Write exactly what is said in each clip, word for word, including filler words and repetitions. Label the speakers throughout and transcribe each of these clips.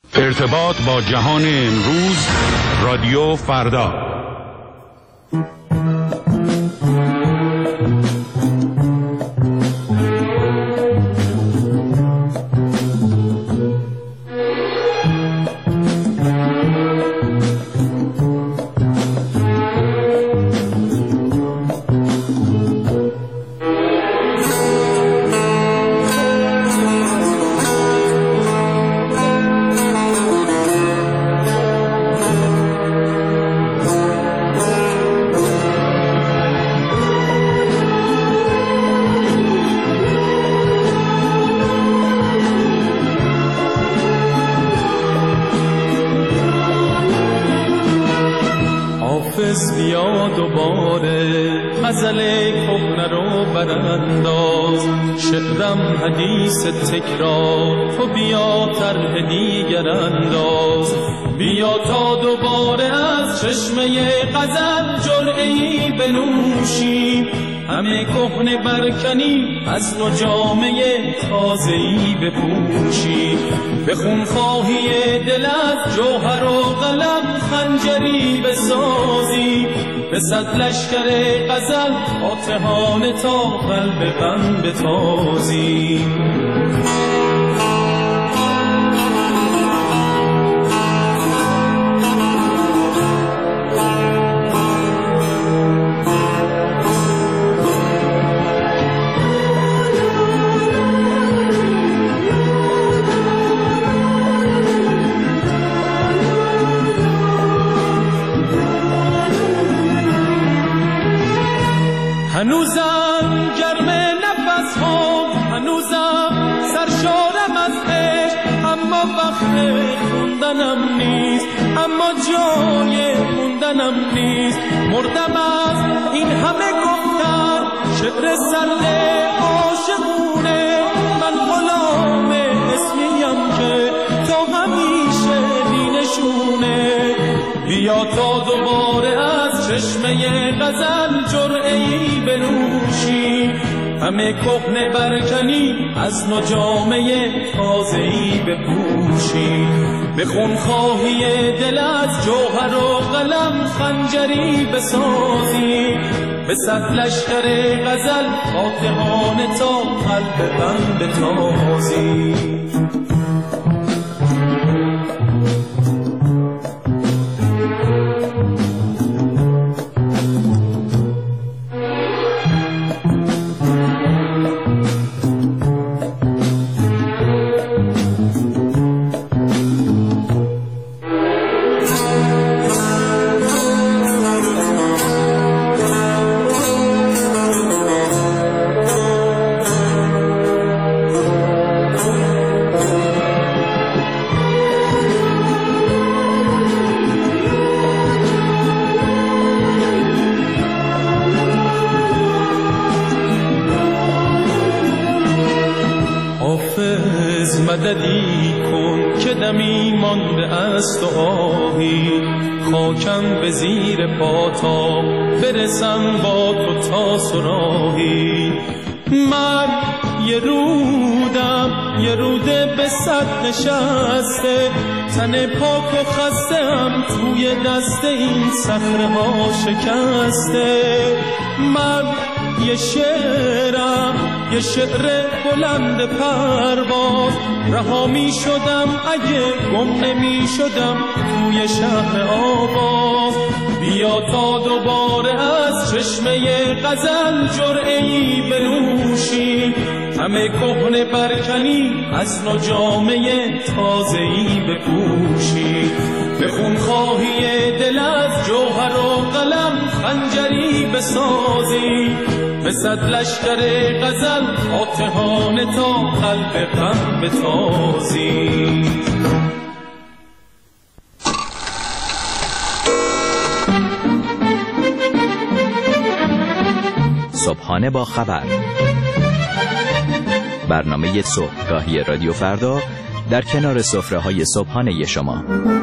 Speaker 1: ارتباط با جهان امروز، رادیو فردا.
Speaker 2: بیا دوباره غزل کهنه رو برانداز، شعرم حدیث تکرار، تو بیا طرح دیگر انداز. بیا تا دوباره از چشمه غزل جرعه‌ای بنوشیم، همه کهنه برکنی از نو جامه تازه‌ای بپوشیم. به خونخواهی دل از جوهر و قلم خنجری بسازیم، به صد لشکر غزل فاتحانه تا قلب غم بتازیم. هنوزم گرم نفس ها، هنوزم سرشارم از عشق، اما وقت خوندنم نیست، اما جای موندنم نیست. مردم از این همه گفتن، شعر سرد عاشقونه، من غلام اسمیم که تا همیشه بینشونه. بیا تا دوباره از چشمه غزل جرعه‌ای بنوشی، همه کهنه برکنی از نو جامه تازه‌ای بپوشی. به خونخواهی دل از جوهر و قلم خنجری بسازی، به صد لشکر غزل فاتحانه تا قلب غم بتازی. مددی کن که دمی مانده است و آهی، خاکم به زیر پاتا برسم با تو تا سراهی. من یه رودم، یه روده به صد نشسته، تن پاک و خسته‌ام توی دست این صخره ها شکسته. من یه شعرم، یه شعر بلند پرواز، رها می شدم اگه گم نمی شدم توی شهر آواز. بیا تا دوباره از چشمه غزل جرعه‌ای بنوشی، همه کهنه برکنی از نو جامه تازه‌ای بپوشی. به خونخواهی دل از جوهر و قلم خنجری بسازی، به صد لشکر غزل فاتحانه تا قلب غم بتازی.
Speaker 3: صبحانه با خبر، برنامه صبحگاهی رادیو فردا در کنار سفره‌های صبحانه شما.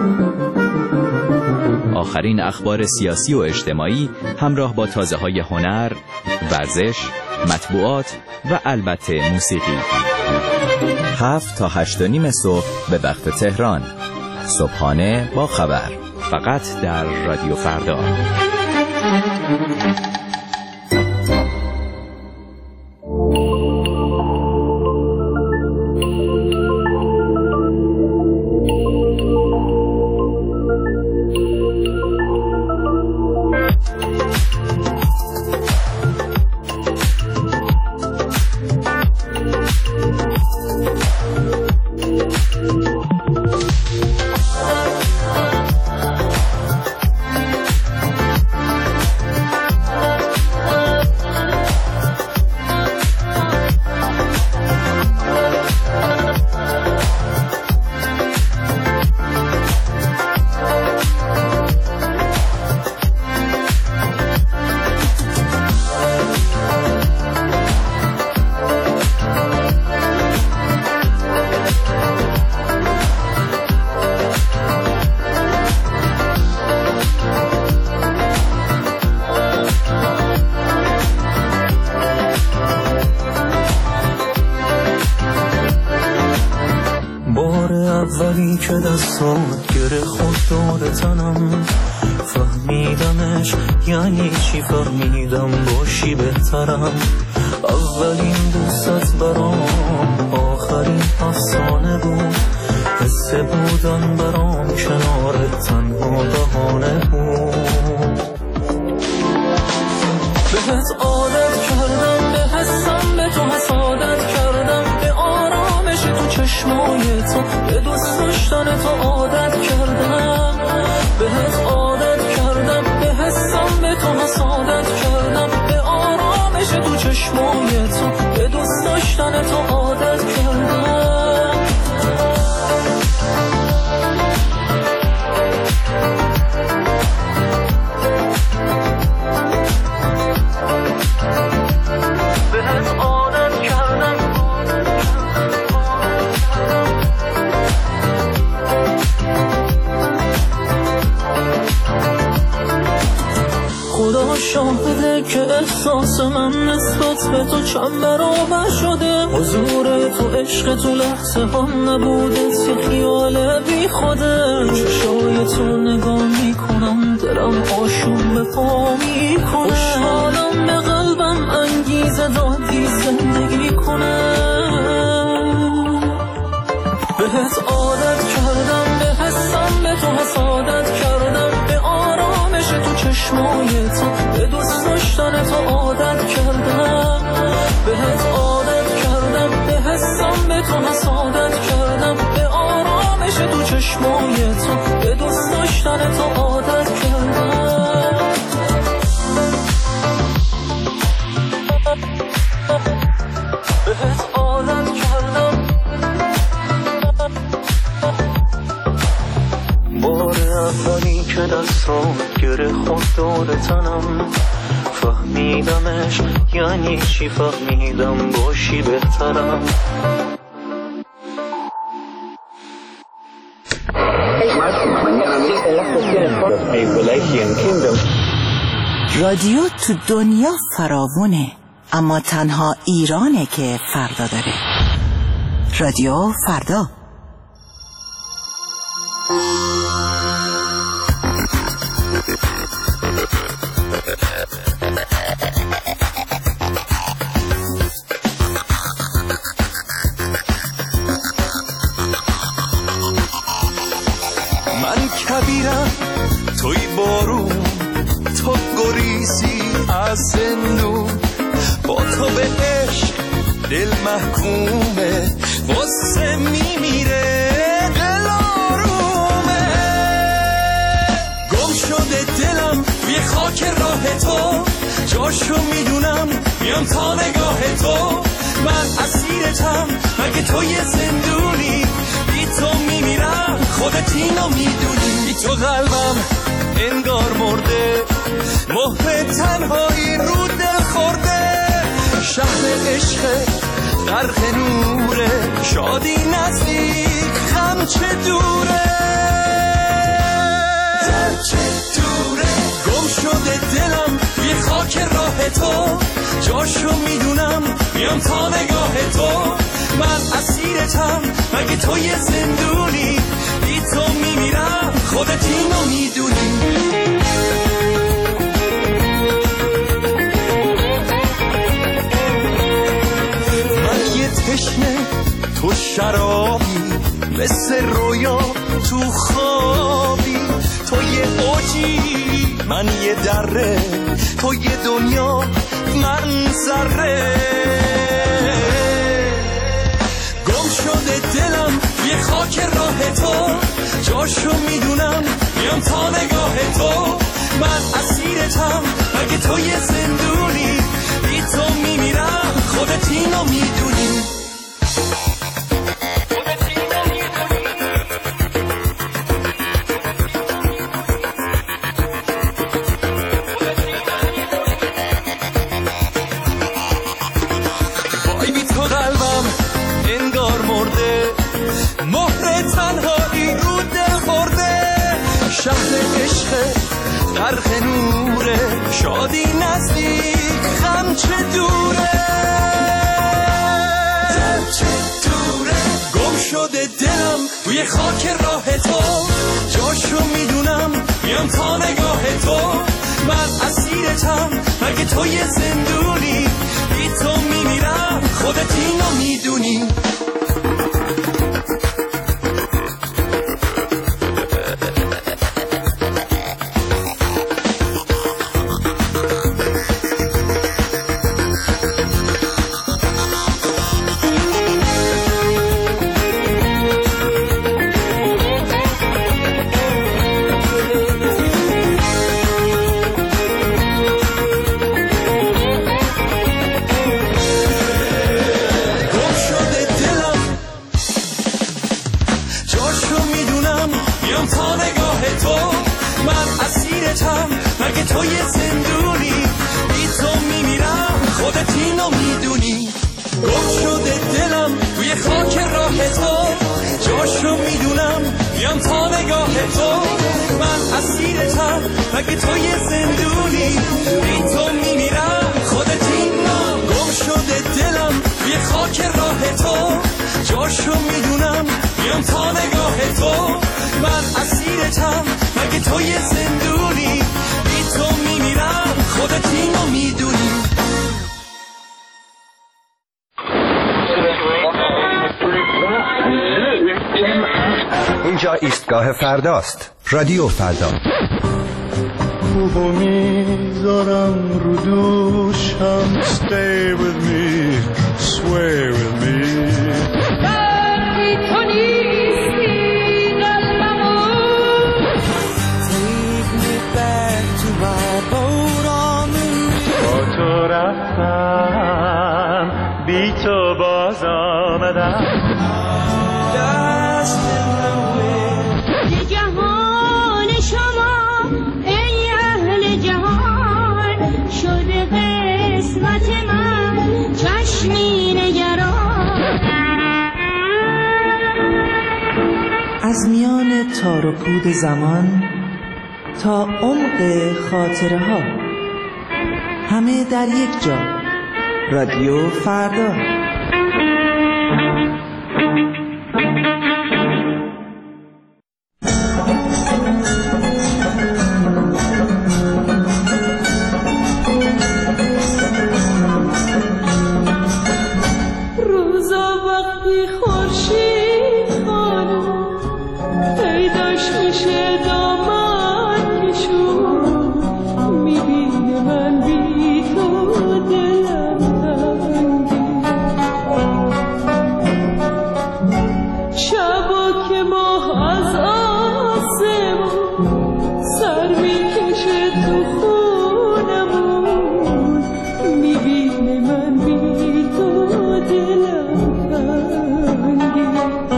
Speaker 3: آخرین اخبار سیاسی و اجتماعی همراه با تازه‌های هنر، ورزش، مطبوعات و البته موسیقی. هفت تا هشت و نیم صبح به وقت تهران. صبحانه با خبر، فقط در رادیو فردا.
Speaker 4: اولی که دستات گره خود دور تنم، فهمیدمش یعنی چی، فهمیدم باشی بهترم. اولین دوست برام آخرین افسانه بود، حس بودن برام کنار تنها بهانه بود. بهت عادت کردم، به حسم به تو حسادت کردم، به آرامش تو چشمای تو، به دوست داشتن تو عادت کردم. بهت عادت کردم، به حسم به تو حسادت کردم، به آرامش تو چشمای تو، به دوست داشتن تو عادت کردم. بهت عادت کردم. خدا شاهده که احساس من نسبت به تو چند برابر شده. حضور تو عشق تو لحظه هم نبوده، یه خیال بی خوده. چشای تو نگاه میکنم، دلم آشوب به پا میکنه. خوشحالم به قلبم انگیزه دادی زندگی کنه. بهت عادت کردم، به حسم به تو حسادت کردم، به آرامش تو چشمای تو، به دوست داشتن تو عادت کردم. بهت عادت کردم، به حسم به تو حسادت کردم، به آرامش تو چشمای تو، به دوست داشتن تو عادت کردم. بهت عادت کردم. بار اولی که دستام گره خود دور تنم، فهمیدمش یعنی چی، فهمیدم باشی بهترم.
Speaker 5: رادیو تو دنیا فراوونه، اما تنها ایرانه که فردا داره. رادیو فردا.
Speaker 4: من کبیرم توی بارون، تو گریزی از زندون. با تو به عشق دل محکومه، واسه میمیره دل آرومه. گم شده دلم یه خاک راه تو، جاشو میدونم میام تا نگاه تو. من اسیرتم مگه تو یه زندونی، بی تو میمیرم خودت اینو میدونی. بی تو قلبم انگار مرده، مهر تنهایی رو دل خورده. شهر عشق غرق نوره، شادی نزدیک غم چه دوره. غم چه دوره. گم شده دلم یه خاک راه تو، جاشو میدونم میام تا نگاه تو. من اسیرتم مگه تو یه زندونی، بی تو میمیرم
Speaker 6: شرابی مثل رویا تو خوابی، تو یه اوجی من یه دره، تو یه دنیا من ذره. گم شده دلم یه خاک راه تو، جاشو میدونم میام تا نگاه تو. من اسیرتم اگه تو یه زندونی، بی تو میمیرم خودت اینو میدونی. وای بی تو قلبم انگار مرده، مهر تنهایی رو دل خورده. شهر عشق غرق نوره، شادی نزدیک غم چه دوره، غم چه دوره. گم شده دلم توی خاک راه تو، جاشو میدونم میام تا نگاه تو. من اسیرتم اگه تو یه زندونی، بی تو میمیرم خودت اینو میدونی. اگه تو یه زندونی، بی تو میمیرم خودت اینو میدونی. گم شده دلم توی خاک راه تو، جاشو میدونم میام تا نگاه تو. من اسیرتم اگه تو یه زندونی، بی تو میمیرم خودت اینو. گم شده دلم توی خاک راه تو، جاشو میدونم میام تا نگاه تو. من اسیرتم اگه تو یه زندونی، بی تو میمیرم خودت اینو میدونی.
Speaker 7: اینجا ایستگاه فرداست. رادیو فردا.
Speaker 8: خوبو میذارم رو دوشم. Stay with me, sway with me. رفتم بی تو باز آمدم.
Speaker 9: ز جهان شما ای اهل جهان، شده قسمت من چشمی نگران.
Speaker 10: از میان تار و پود زمان تا عمق خاطره ها، همه در یک جا. رادیو فردا.
Speaker 9: روزا وقتی خورشید خانم پیداش میشه دامن کشون، میبینه من بی تو دلم تنگی. شبا که ماه از آسمون سر میکشه تو خونمون، میبینه من بی تو دلم تنگی.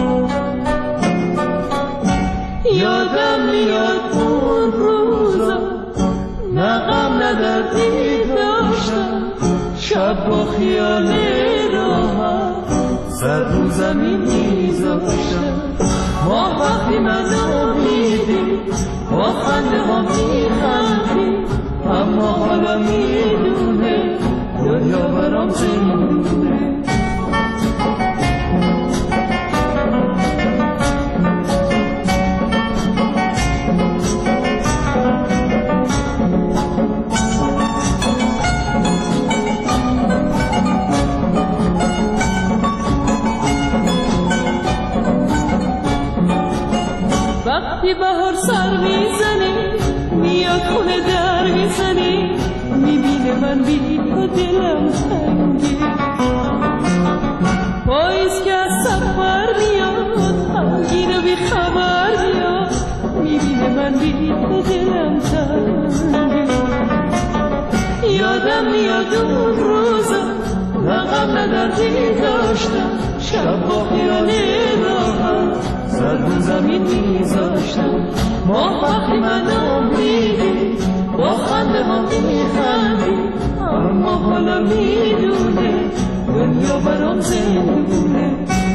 Speaker 9: یادم میاد اون روزا نه غم نه دردی داشتم، شب با خیال راحت سر رو زمین میذاشتم. ما وقتی منو میدید با خنده ها میخندید، اما حالا میدونه دنیا برام چگونه. وقتی بهار سر میزنی میاد خونه در میزنی میبینه من بی تو دلم تنگه پاییز که از سفر میاد غمگین و بی خبر میاد میبینه من بی تو دلم تنگه یادم میاد اون روزا نه غم نه دردی داشتم شب با خیال راحت سر رو زمین میذاشتم ماه وقتی منو میدی با خنده ها میخندی اما حالا میدونه دنیا برام زندونه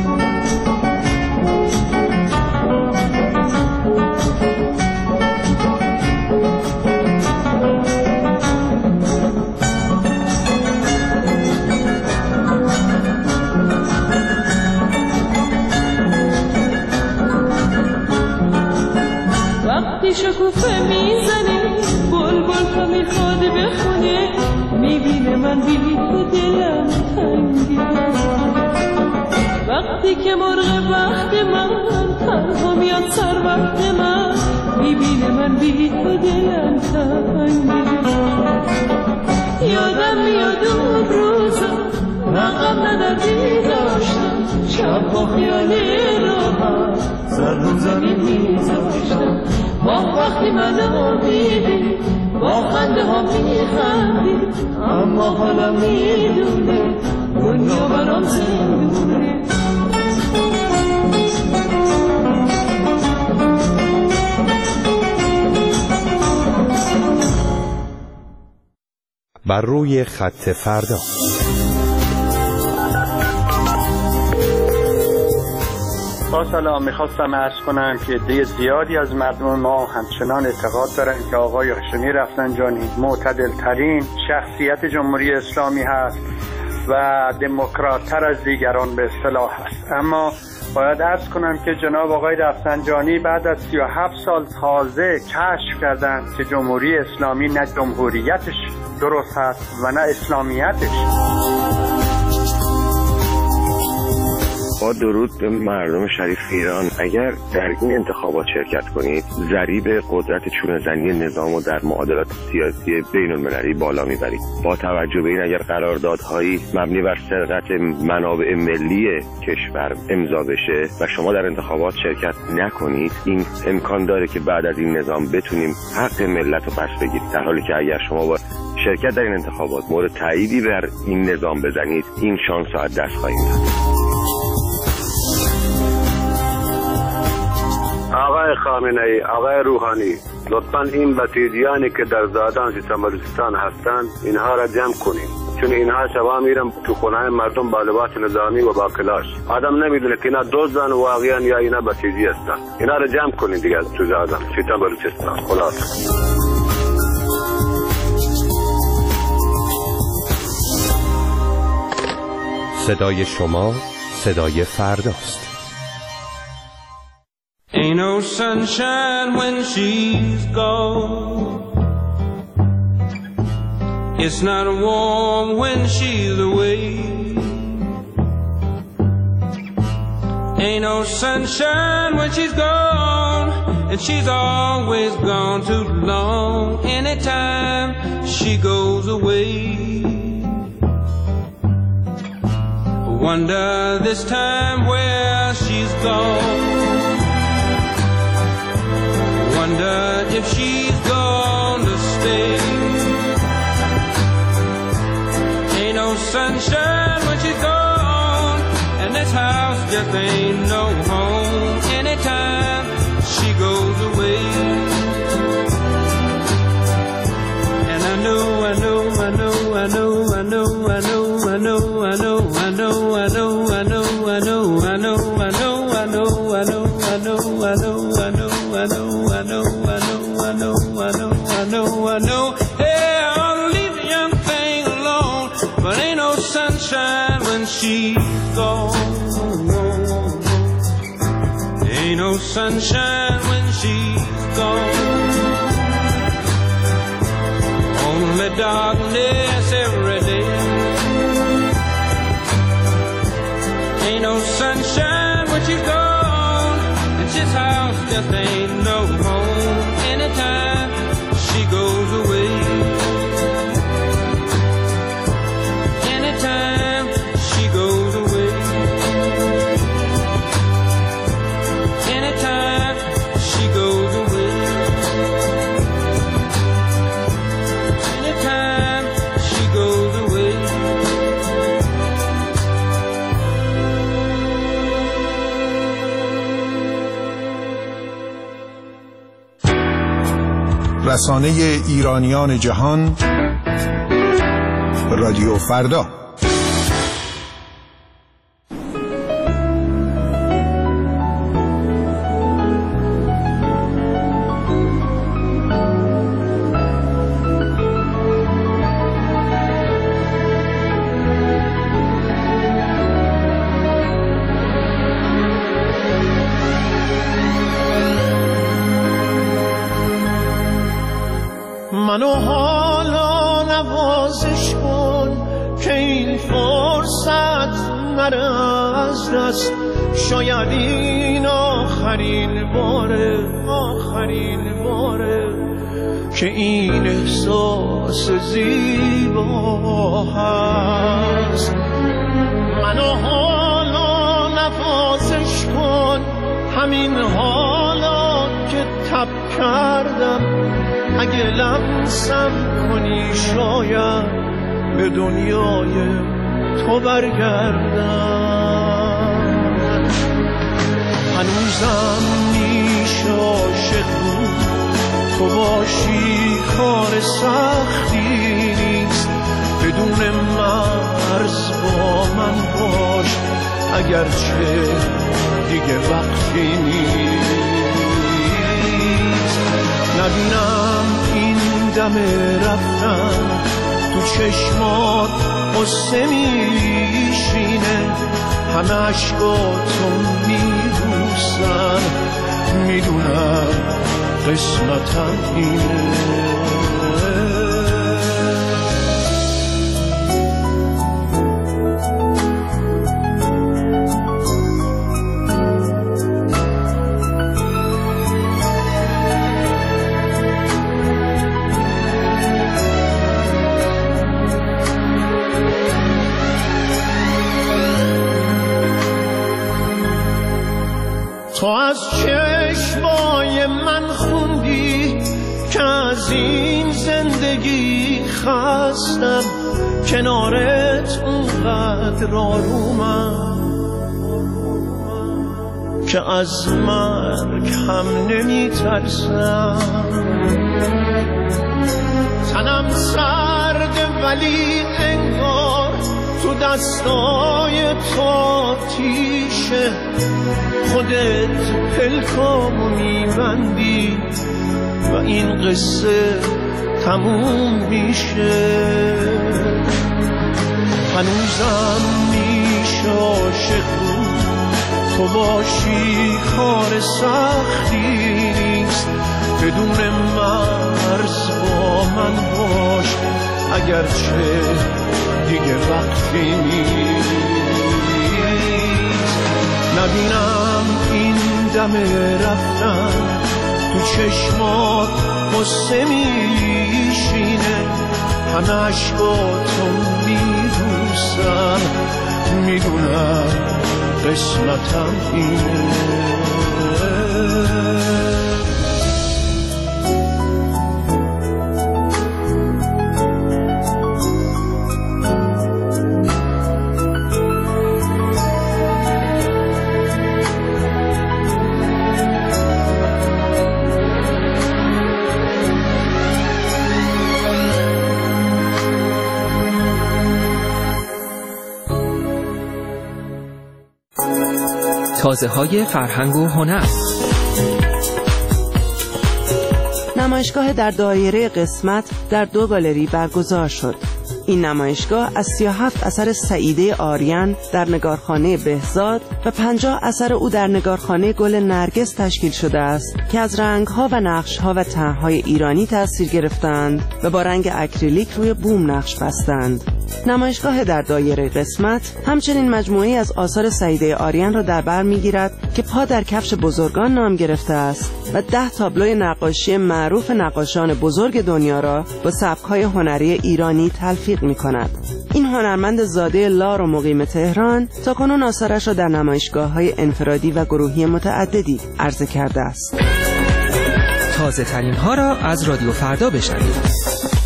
Speaker 9: وقتی شکوفه میزنی بلبل تو میخواد بخونه میبینه من بی تو دلم تنگه وقتی که مرغ بخت من تنها میاد سر وقت من میبینه من بی تو دلم تنگه یادم میاد اون روزا نه غم نه دردی داشتم شب با خیال راحت سر رو زمین میذاشتم ماه وقتی منو میدی با خنده ها میخندی اما حالا میدونه دنیا برام زندونه
Speaker 7: بر روی خط فردا.
Speaker 11: با سلام، میخواستم عرض کنم که عده زیادی از مردم ما همچنان اعتقاد دارن که آقای هاشمی رفسنجانی معتدل ترین شخصیت جمهوری اسلامی هست و دموکرات تر از دیگران به اصطلاح هست. اما باید عرض کنم که جناب آقای رفسنجانی بعد از سی و هفت سال تازه کشف کردن که جمهوری اسلامی نه جمهوریتش درست هست و نه اسلامیتش.
Speaker 12: با درود به مردم شریف ایران، اگر در این انتخابات شرکت کنید ضریب قدرت چونه‌زنی نظام و در معادلات سیاسی بین المللی بالا میبرید. با توجه به این اگر قراردادهایی مبنی بر سرقت منابع ملی کشور امضا بشه و شما در انتخابات شرکت نکنید، این امکان داره که بعد از این نظام بتونیم حق ملت رو پس بگیرید، در حالی که اگر شما با شرکت در این انتخابات مورد تاییدی بر این نظام بزنید این شانس رو از دست خواهیم داد.
Speaker 13: آقای خامنه‌ای، آقای روحانی، لطفاً این بسیجیانی که در زادان ستم بلوچستان هستند اینها را جمع کنیم، چون اینها شبا میرن تو خونه مردم با لباس نظامی و با کلاش. آدم نمیدونه که اینا دزدن واقعا یا اینا بسیجی هستن. اینا را جمع کنید دیگه تو زادان ستم بلوچستان. خلاص
Speaker 7: صدای شما صدای فرداست.
Speaker 2: Ain't no sunshine when she's gone. It's not warm when she's away. Ain't no sunshine when she's gone, and she's always gone too long. Anytime she goes away, wonder this time where she's gone. Wonder if she's gonna stay. Ain't no sunshine when she's gone, and this house just ain't no home. Anytime she goes away, and I know, I know, I know, I know, I know, I know, I know, I know, I know, I know, I know, I know, I know, I know, I know, I know, I know, I know, I know. I know, I know, I know, I know, I know, I know, I know. Hey, I'll leave the young thing alone, but ain't no sunshine when she's gone. Ain't no sunshine when she's gone. Only darkness every day. Ain't no sunshine when she's gone. It's just house just ain't no home anytime she goes away. Anytime she goes away. Anytime she goes away. Anytime she goes away.
Speaker 14: رسانه ایرانیان جهان، رادیو فردا.
Speaker 15: منو حالا نوازش کن که این فرصت نره از دست. شاید این آخرین باره، آخرین باره که این احساس زیبا هست. منو حالا نوازش کن، همین حالا که تب کردم. اگه لمسم کنی شاید به دنیای تو برگردم. هنوزم میشه عاشق بود، تو باشی کار سختی نیست. بدون مرز با من باش، اگرچه دیگه وقتی نیست. نبینم این دم رفتن تو چشمات قصه میشینه. همه عشقاتو میبوسن، میدونم قسمتم اینه. تو از چشمای من خوندی که از این زندگی خستم. کنارت اونقدر آرومم که از مرگ هم نمی ترسم. تنم سرده ولی انگار تو دستای تو آتیشه. خودت پلکامو میبندی و این قصه تموم میشه. هنوزم میشه عاشق بود، تو باشی کار سختی نیست. بدون مرز با من باش، اگرچه دیگه وقتی نیست. نبینم این دم رفتن تو چشمات قصه میشینه. همه عشقاتو میبوسم، میدونم قسمتم اینه.
Speaker 16: تازه‌های فرهنگ و هنر.
Speaker 10: نمایشگاه در دایره قسمت در دو گالری برگزار شد. این نمایشگاه از سی و هفت اثر سعیده آریان در نگارخانه بهزاد و پنجاه اثر او در نگارخانه گل نرگس تشکیل شده است که از رنگ‌ها و نقش‌ها و طرح‌های ایرانی تأثیر گرفتند و با رنگ اکریلیک روی بوم نقش بستند. نمایشگاه در دایره قسمت همچنین مجموعه‌ای از آثار سعیده آریان را در بر می‌گیرد که پا در کفش بزرگان نام گرفته است و ده تابلوی نقاشی معروف نقاشان بزرگ دنیا را با سبک‌های هنری ایرانی تلفیق می‌کند. این هنرمند زاده لار و مقیم تهران تاکنون آثارش را در نمایشگاه‌های انفرادی و گروهی متعددی عرضه کرده است.
Speaker 16: تازه ترین ها را از رادیو فردا بشنوید.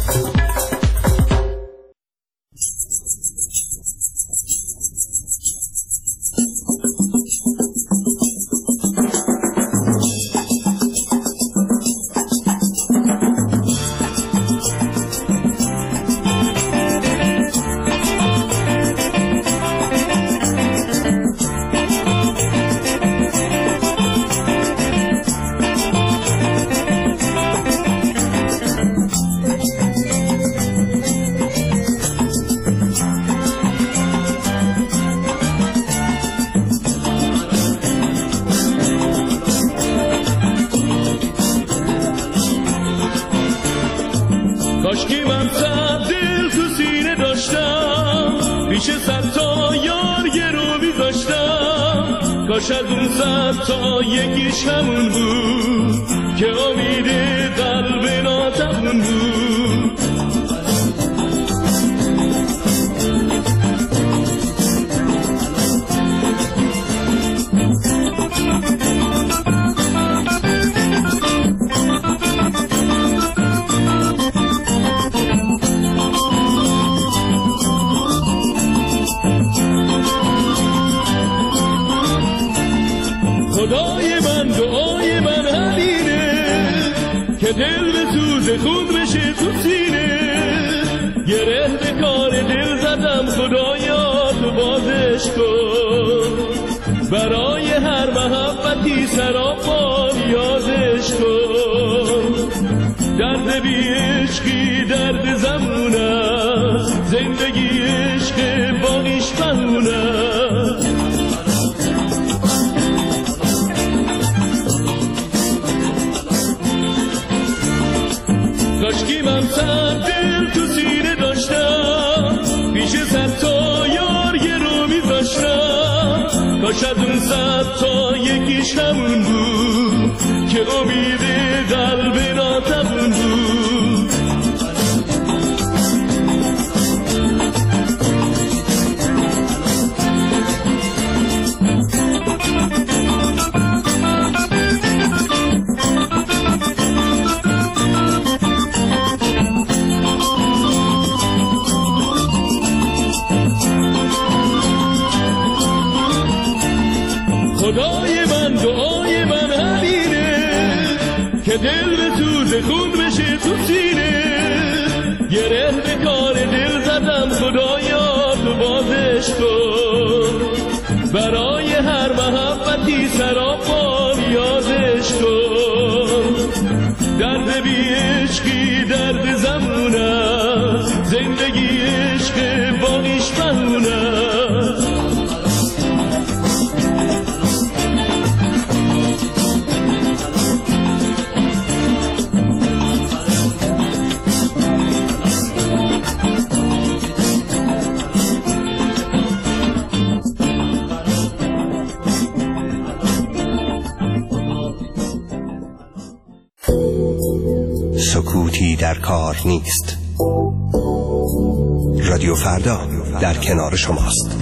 Speaker 8: کاشکی من صد دل تو سینه داشتم، پیش صد تا یار یه رو میذاشتم. کاش از اون صد تا یکیش همون بود که امید قلب ناتمون بود. خدای من دعای من همینه که دل به سوز خود بشه تو سینه. گره به کار دل زدم خدایا تو بازش کن، برای هر محبتی سراپا یادش کن. درد بی عشقی درد زمونه، زندگی عشق باقیش بهونه. کاشکی من صد دل تو سینه داشتم، پیش صد تا یار یه رو میذاشتم. کاش از اون صد تا یکیش همون بود که امید قلب ناتمون بود. خدای من دعای من همینه که دل به سوز خون بشه تو سینه. گره به کار دل زدم خدایا تو بازش کن، برای هر محبتی سراپا یادش کن. درد بی عشقی درد زمونه، زندگی عشق باقیش بهونه.
Speaker 17: سکوتی در کار نیست. رادیو فردا در کنار شماست.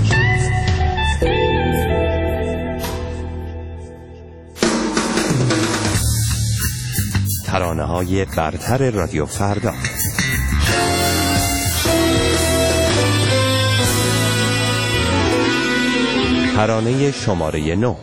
Speaker 7: ترانه‌های برتر رادیو فردا. ترانه شماره نه.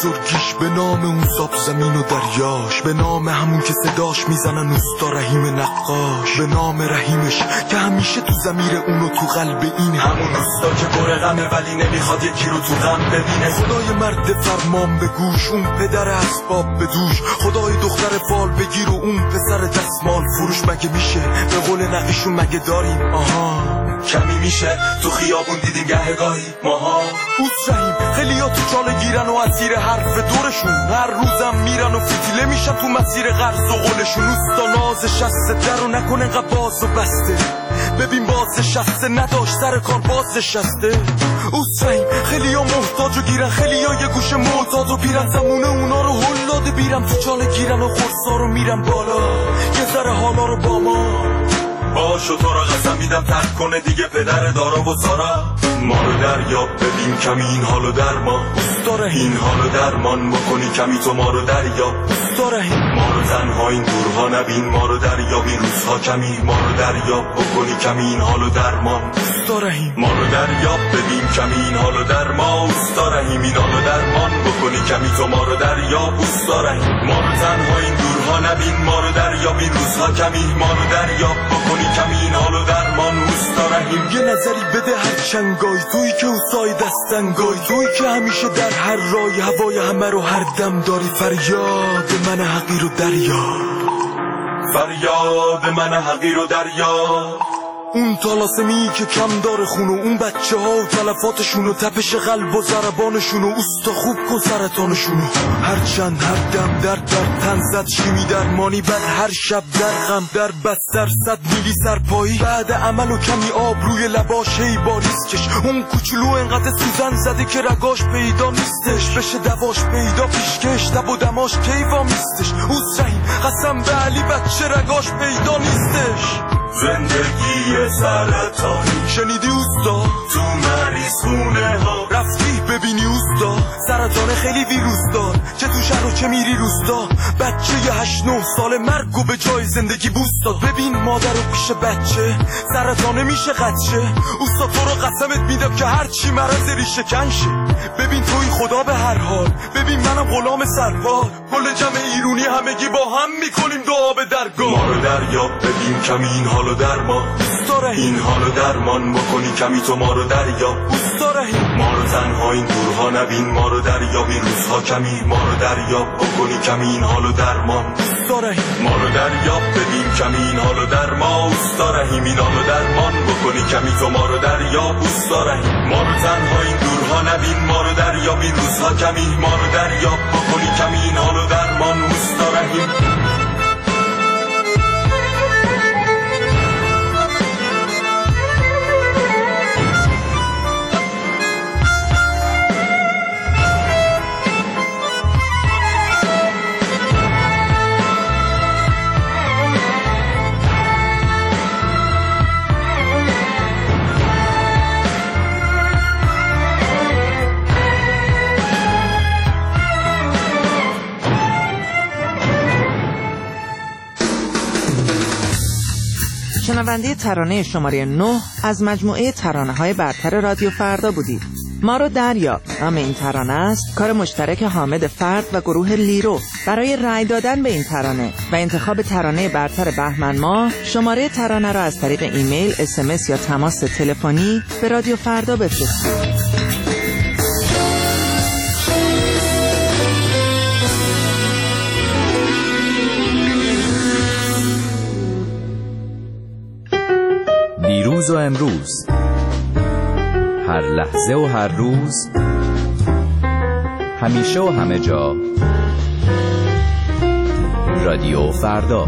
Speaker 18: بزرگیش، به نام اون ساب زمین و دریاش، به نام همون که صداش میزنن اوستا رحیم نقاش، به نام رحیمش که همیشه تو ضمیر اونو تو قلب این همون اوستا که پر غمه ولی نمیخواد یکی رو تو غم ببینه. خدای مرد فرمان به گوش، اون پدر اسباب به دوش، خدای دختر فال بگیر و اون پسر دستمال فروش. مگه میشه به قول نقیشون مگه داریم آها کمی میشه تو خیابون دیدیم گهگاهی ماها. اوس رحیم خیلی ها تو چاله گیرن و اسیر حرف دورشون، هر روزم میرن و فتیله میشن تو مسیر قرض و قولشون. اوستا ناز شسته در رو نکن انقدر باز و بسته، ببین باز شسته نداشت سر کار باز شسته. اوس رحیم خیلی ها محتاج و گیرن، خیلی ها یه گوش معتاد و پیرن، زمونه اونا رو هل داده بیرم تو چاله گیرن و خورسا رو میرن بالا یه ذره حالا رو با ما باشو. تو را قسم میدم ترک کنه دیگه پدر دارا و سارا، ما رو دریاب ببین کمی این حالو در ما. اوستا این حالو درمان بکنی کمی تو ما رو دریاب. اوستا ما رو تنها این دورها نبین، ما رو دریاب این روزها کمی، ما رو دریاب بکنی کمی این حالو درمان. اوستا ما رو دریاب ببین کمی این حالو در ما. اوستا رحیم این حالو درمان بکنی کمی تو ما رو دریاب. اوستا ما رو تنها این دورها نبین، ما رو دریاب این روزها کمی، ما رو دریاب بکنی کمی این حالو درمان. اوستا رحیم یه نظری بده هر چنگای توی که اوسای دستنگای توی که همیشه در هر رای هوای همه رو هر دم داری. فریاد من حقیر و دریا، فریاد من حقیر و دریا. اون تالاسمی که کم داره خونو، اون بچه ها و تلفاتشون و تپش قلب و ضربانشون و اوستا خوب کن سرطانشونو. هر چند هر دم در در تن زد شیمی درمانی، بعد هر شب در غم در بستر صد میلی سرپایی، بعد عمل و کمی آب روی لباش هی باریز کش. اون کوچولو انقدر سوزن زده که رگاش پیدا نیستش، بشه دواش پیدا پیشکش تب و دماش کیوا میستش. اوس رحیم قسم به علی بچه رگاش پیدا نیستش. زندگی سرطانی شنیدی اوستا؟ تو مریض خونه ها رفتی ببینی اوستا؟ سرطان خیلی ویروس دار، چه تو شهر و چه میری روستا. بچه یه هشت نه سال مرگ و به جای زندگی بوست داد. ببین مادر و پیش بچه سرطانه میشه قدشه. اوستا تو رو قسمت میدم که هر چی مرض ریشه کنشه. ببین توی خدا به هر حال، ببین منم غلام سربار، کل جمع ایرونی همگی با هم میکنیم دعا به درگاه. ما رو دریاب ببین کمی این حالو درمان. اوستا این حالو درمان بکنی کمی تو ما رو دریاب. اوستا ما رو تنها این دورها نبین، ما رو دریاب این روزها کمی، ما رو دریاب بکنی کمی این حالو درمان. اوستا ما رو دریاب ببین کمی این حالو درمان. اوستا رحیم این حالو درمان بکنی کمی تو ما رو دریاب. اوستا ما رو تنها این دورها نبین، ما رو دریاب این روزها کمی، ما رو دریاب بکنی کمی این حالو درمان. اوستا رحیم
Speaker 10: شنونده ترانه شماره نه از مجموعه ترانه های برتر رادیو فردا بودید. ما رو دریا نام این ترانه است، کار مشترک حامد فرد و گروه لیرو. برای رأی دادن به این ترانه و انتخاب ترانه برتر بهمن ماه، شماره ترانه را از طریق ایمیل، اس ام اس یا تماس تلفنی به رادیو فردا بفرستید.
Speaker 3: دیروز و امروز، هر لحظه و هر روز، همیشه و همه جا، رادیو فردا.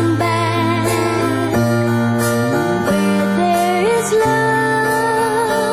Speaker 19: Love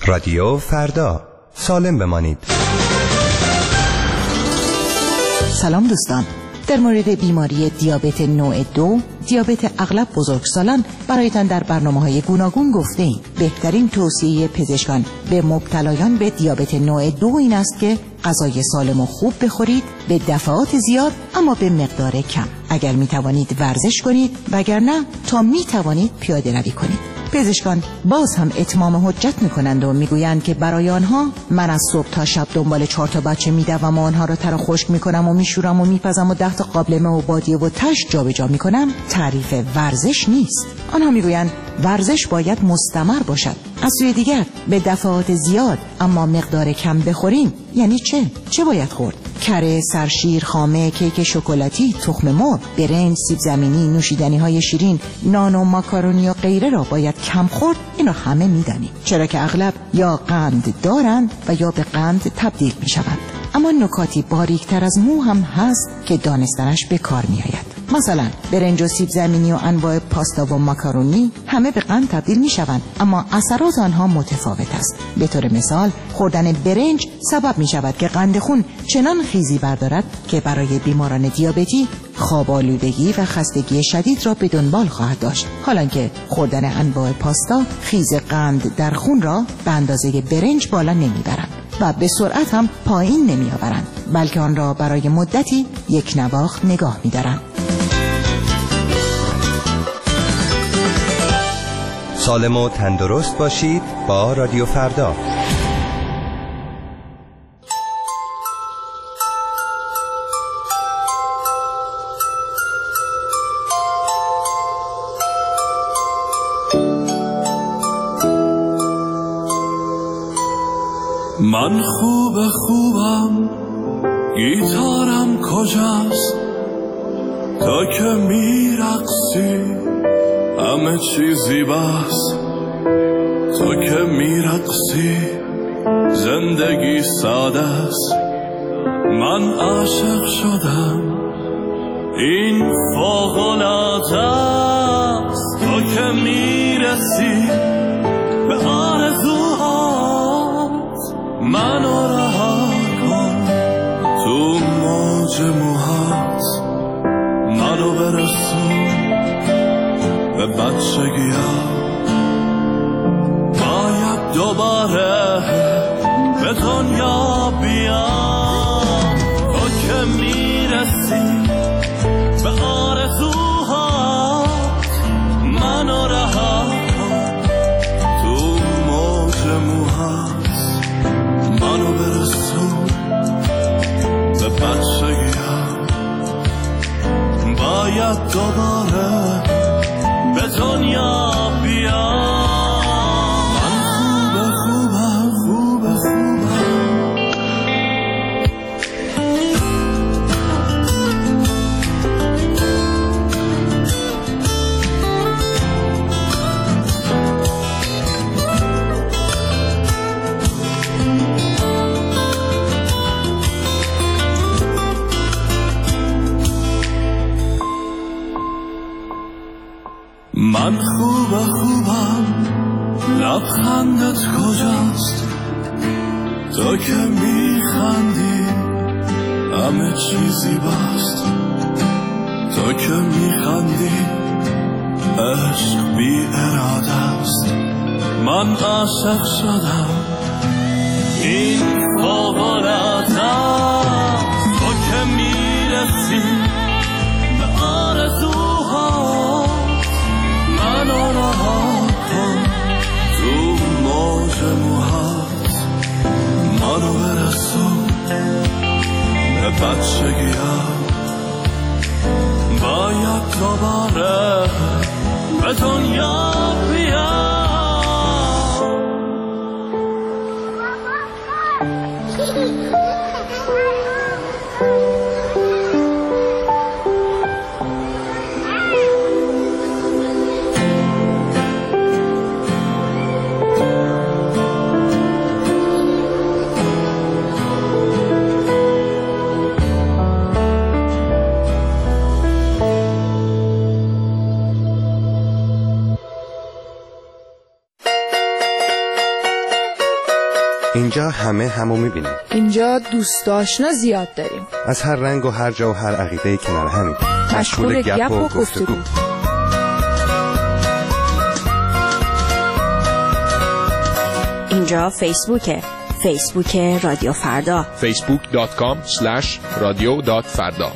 Speaker 17: رادیو فردا، سالم بمانید.
Speaker 5: سلام دوستان. در مورد بیماری دیابت نوع دو، دیابت اغلب بزرگسالان، برایتان در برنامه‌های گوناگون گفته ایم. بهترین توصیه پزشکان به مبتلایان به دیابت نوع دو این است که غذای سالم و خوب بخورید، به دفعات زیاد اما به مقدار کم. اگر می توانید ورزش کنید، وگرنه تا می توانید پیاده روی کنید. پزشکان باز هم اتمام حجت میکنند و میگویند که برای آنها من از صبح تا شب دنبال چهار تا بچه میدوم و آنها را تر و خشک میکنم و میشورم و میپزم و ده تا قابلمه و بادیه و تشت جابجا میکنم تعریف ورزش نیست. آنها میگویند ورزش باید مستمر باشد. از سوی دیگر به دفعات زیاد اما مقدار کم بخوریم یعنی چه؟ چه باید خورد؟ کره، سرشیر، خامه، کیک شکلاتی، تخم مرغ، برنج، سیب زمینی، نوشیدنی های شیرین، نان و ماکارونی و غیره را باید کم خورد. این را همه میدانیم، چرا که اغلب یا قند دارند و یا به قند تبدیل می شوند. اما نکاتی باریکتر از مو هم هست که دانستنش به کار می آید. مثلا برنج و سیب زمینی و انواع پاستا و ماکارونی همه به قند تبدیل می شوند، اما اثرات آنها متفاوت است. به طور مثال خوردن برنج سبب می شود که قند خون چنان خیزی بردارد که برای بیماران دیابتی خواب آلودگی و خستگی شدید را به دنبال خواهد داشت، حالانکه خوردن انواع پاستا خیز قند در خون را به اندازه برنج بالا نمی برند و به سرعت هم پایین نمی آورند، بلکه آن را برای مدتی یک نواخت نگاه می دارند.
Speaker 17: سالم و تندرست باشید با رادیو فردا.
Speaker 18: من خوب خوبم، گیتارم کجاست؟ تا که میرقصی همه چیزی بس. تو که میرقصی زندگی ساده است. من عاشق شدم، این فوق‌العاده است. تو که میرسی به آرزوهات، منو رها کن تو موج موهات. منو برسون به بچگی ها. باید دوباره به دنیا بیام. تو که میرسی به آرزوهات، منو رها کن تو موج موهات. منو برسون به بچگی ها. باید دوباره به دنیا بیام. من خوبه خوبم، خوبه خوبم. من خوبه خوبم، لبخندت کجاست؟ تو که میخندی همه چیزی بست. تو که میخندی عشق بی اراده است. من عاشق شدم، این فوق‌العاده است. تو که میرسی به آرزوهات، منو رها کن تو موج موهات. منو برسون به بچگی ها. باید دوباره به دنیا بیام.
Speaker 7: اینجا همه همو میبینیم.
Speaker 19: اینجا دوست آشنا زیاد داریم.
Speaker 7: از هر رنگ و هر جا و هر عقیده کنار همیم.
Speaker 19: مشغول گپ و گفتگو.
Speaker 20: اینجا فیسبوکه. فیسبوک رادیو فردا.
Speaker 21: فیسبوک دات کام اسلش رادیو دات فردا.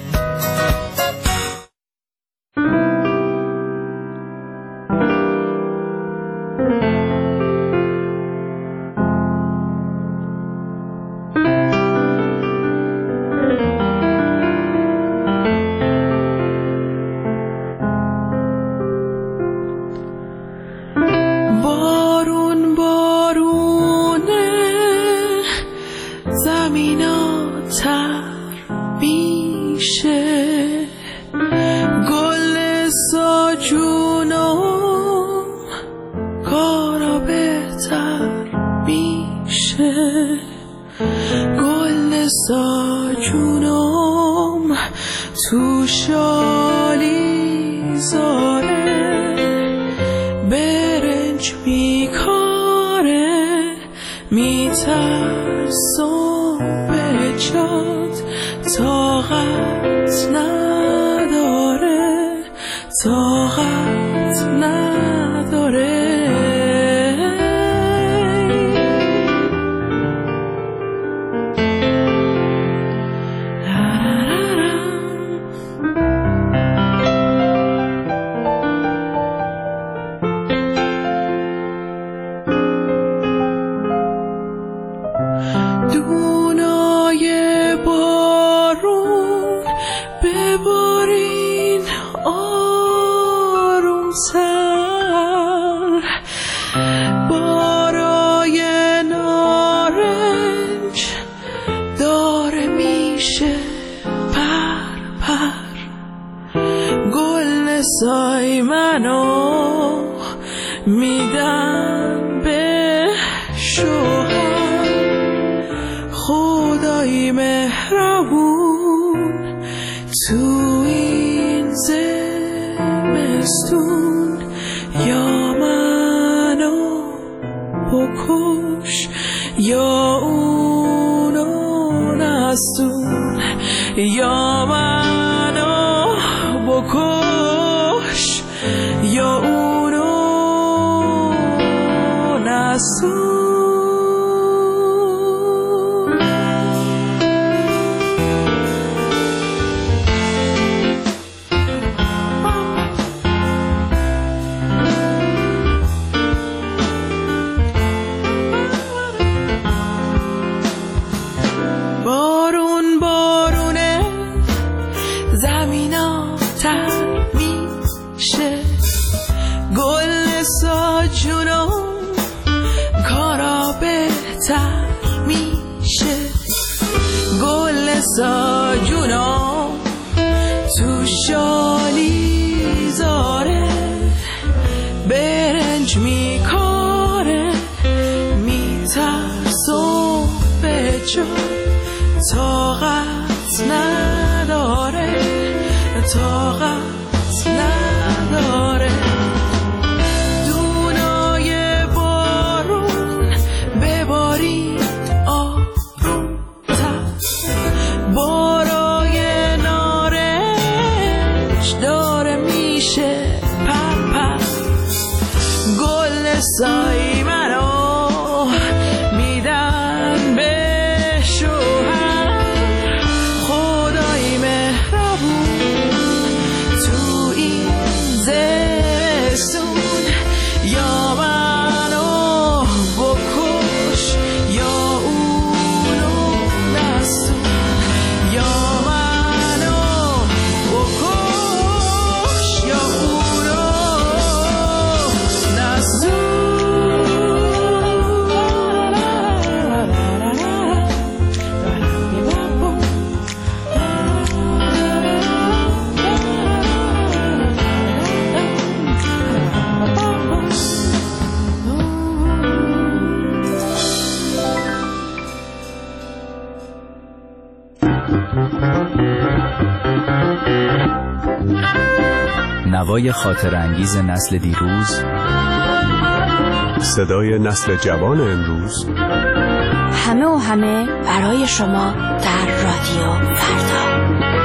Speaker 3: نوای خاطر انگیز نسل دیروز،
Speaker 1: صدای نسل جوان امروز،
Speaker 20: همه و همه برای شما در رادیو فردا.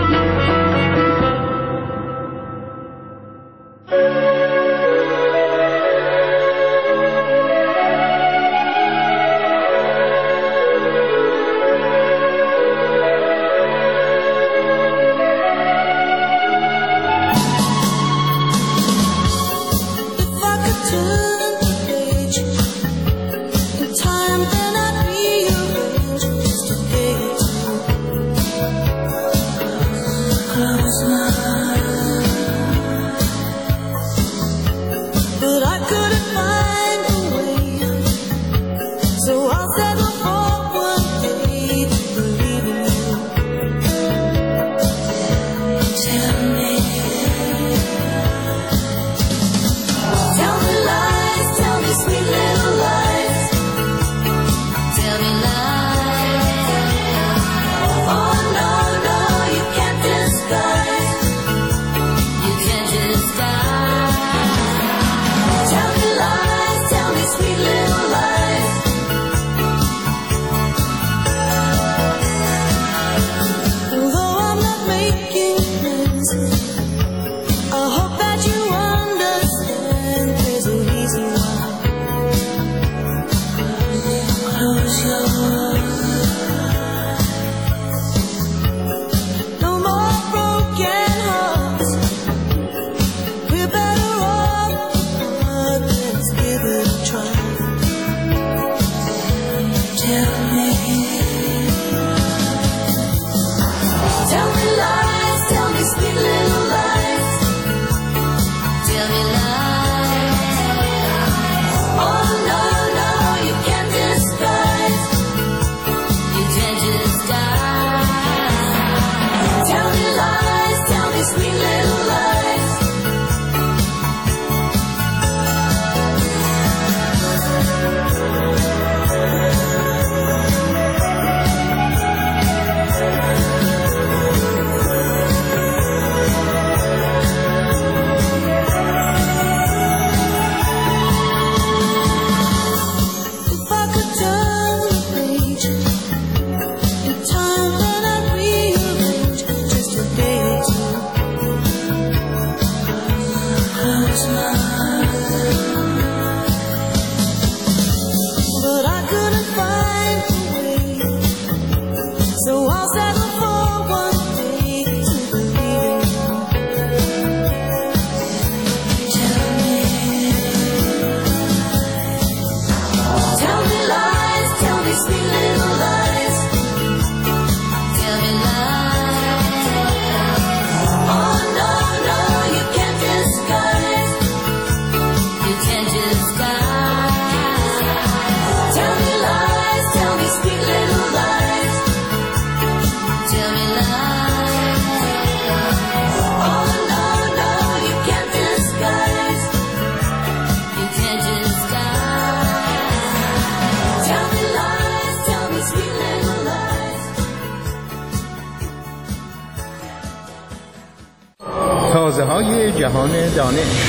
Speaker 14: تازه‌های جهان دانش.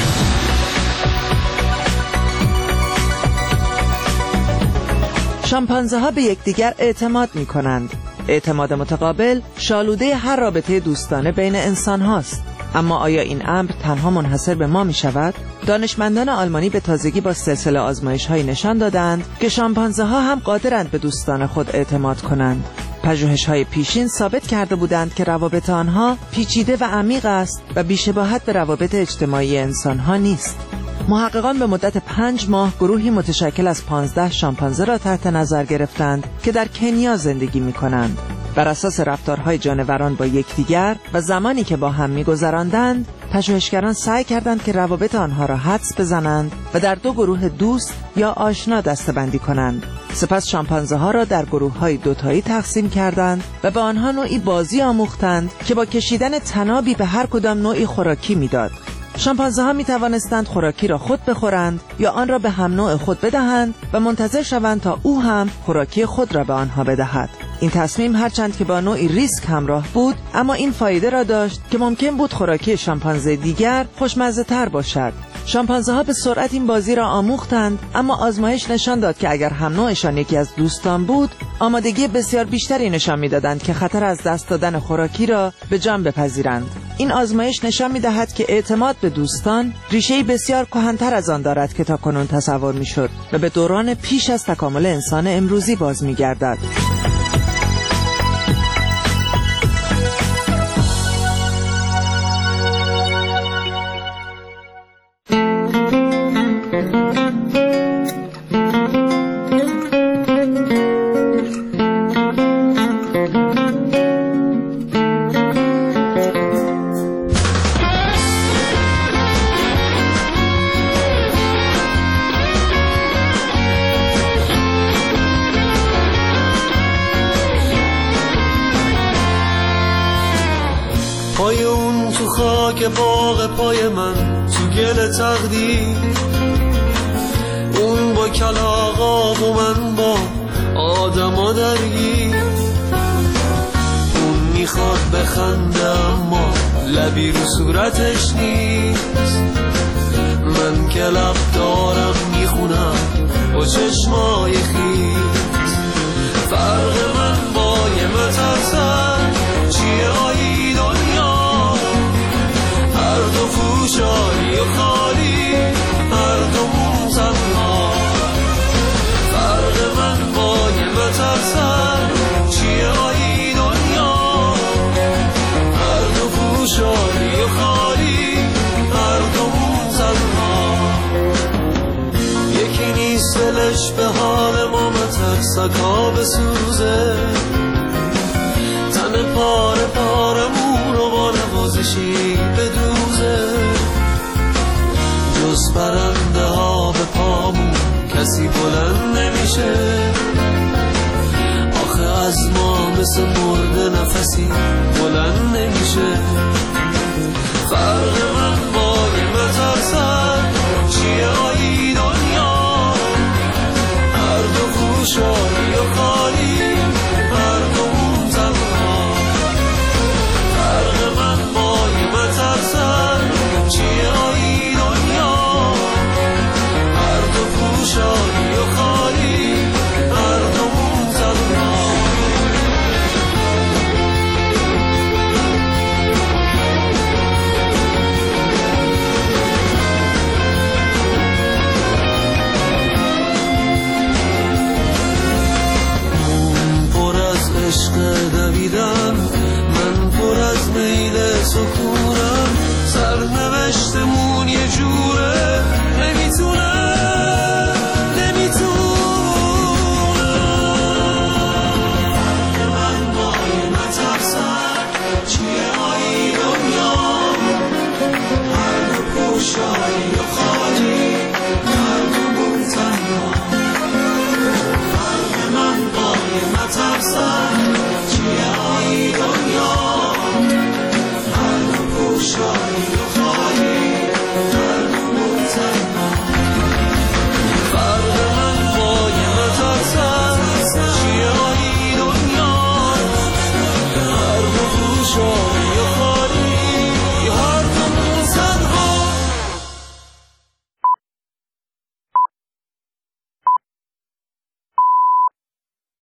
Speaker 10: شامپانزه ها به یکدیگر اعتماد می کنند. اعتماد متقابل شالوده هر رابطه دوستانه بین انسان هاست. اما آیا این امر تنها منحصر به ما می شود؟ دانشمندان آلمانی به تازگی با سلسله آزمایش های نشان دادند که شامپانزه ها هم قادرند به دوستان خود اعتماد کنند. پژوهش‌های پیشین ثابت کرده بودند که روابط آنها پیچیده و عمیق است و بی‌شباهت به روابط اجتماعی انسان‌ها نیست. محققان به مدت پنج ماه گروهی متشکل از پانزده شامپانزه را تحت نظر گرفتند که در کنیا زندگی می‌کنند. بر اساس رفتارهای جانوران با یکدیگر و زمانی که با هم می‌گذراندند، پژوهشگران سعی کردند که روابط آنها را حدس بزنند و در دو گروه دوست یا آشنا دسته‌بندی کنند. سپس شامپانزه ها را در گروه‌های دوتایی تقسیم کردند و به آنها نوعی بازی آموختند که با کشیدن تنابی به هر کدام نوعی خوراکی میداد. شامپانزه ها می توانستند خوراکی را خود بخورند یا آن را به هم نوع خود بدهند و منتظر شوند تا او هم خوراکی خود را به آنها بدهد. این تصمیم هرچند که با نوعی ریسک همراه بود، اما این فایده را داشت که ممکن بود خوراکی شامپانزه دیگر خوشمزه تر باشد. شامپانزه ها به سرعت این بازی را آموختند، اما آزمایش نشان داد که اگر هم نوعشان یکی از دوستان بود، آمادگی بسیار بیشتری نشان می‌دادند که خطر از دست دادن خوراکی را به جان بپذیرند. این آزمایش نشان می‌دهد که اعتماد به دوستان ریشه‌ای بسیار کهن‌تر از آن دارد که تاکنون تصور می‌شد و به دوران پیش از تکامل انسان امروزی باز می‌گردد.
Speaker 6: پای اون تو خاک باغ پای من تو گل تقدیر، اون با کلاغا و من با آدما درگیر. اون میخواد بخنده اما لبی رو صورتش نیست، من که لب دارم میخونم با چشمای خیز. فرق من با یه مترسن چیه آیی دنیا، هر دو پوشاری و خالی، هر دومون تنها. فرق من با یه مترسن چیه آیی دنیا، هر دو پوشاری و خالی، هر دومون تنها. یکی نیست دلش به حال ما مترسکا بسوزه، تن پاره پارمون رو با نوازشی بدوزه. جز پرنده ها به پامون کسی بلند نمیشه، آخه از ما مثل مرده نفسی بلند نمیشه. فرق من با یه مترسن چیه آیی دنیا، هر دو خوشایی و خالی، هر دومون تنها. فرق من با یه مترسن چیه آیی دنیا، هر دو خوشایی و خالی، هر دومون تنها. عشق دویدن، من پر از میل سکونم، سرنوشت